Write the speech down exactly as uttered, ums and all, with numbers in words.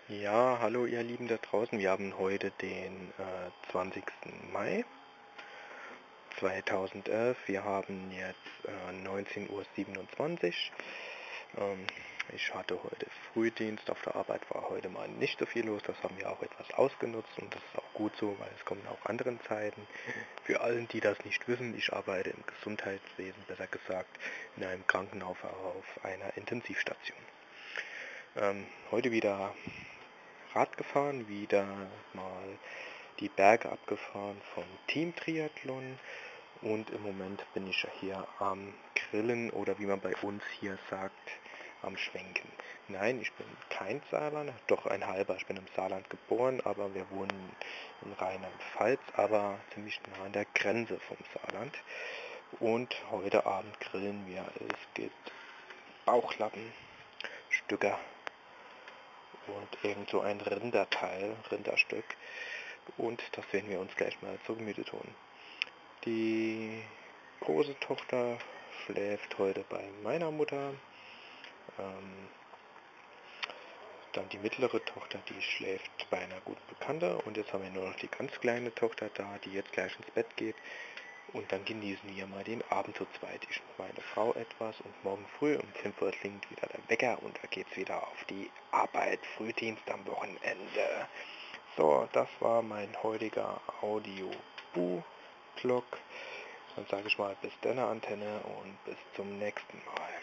Ja, hallo ihr Lieben da draußen. Wir haben heute den äh, zwanzigsten Mai zweitausendelf. Wir haben jetzt äh, neunzehn Uhr siebenundzwanzig. Ähm, ich hatte heute Frühdienst. Auf der Arbeit war heute mal nicht so viel los. Das haben wir auch etwas ausgenutzt und das ist auch gut so, weil es kommen auch andere Zeiten. Für allen, die das nicht wissen, ich arbeite im Gesundheitswesen, besser gesagt in einem Krankenhaus auf einer Intensivstation. Ähm, heute wieder Rad gefahren, wieder mal die Berge abgefahren vom Team Triathlon und im Moment bin ich hier am Grillen oder wie man bei uns hier sagt, am Schwenken. Nein, ich bin kein Saarland, doch ein halber. Ich bin im Saarland geboren, aber wir wohnen in Rheinland-Pfalz, aber ziemlich nah an der Grenze vom Saarland. Und heute Abend grillen wir. Es gibt Bauchlappen, Stücker und irgend so ein Rinderteil, Rinderstück. Und das werden wir uns gleich mal zu Gemüte tun. Die große Tochter schläft heute bei meiner Mutter. Ähm, dann die mittlere Tochter, die schläft bei einer guten Bekannten. Und jetzt haben wir nur noch die ganz kleine Tochter da, die jetzt gleich ins Bett geht. Und dann genießen wir mal den Abend zu zweit. Ich und meine Frau etwas und morgen früh um fünf Uhr klingt wieder der Wecker und da geht's wieder auf die Arbeit, Frühdienst am Wochenende. So, das war mein heutiger Audio-Bu-Blog. Dann sage ich mal bis dann Antenne und bis zum nächsten Mal.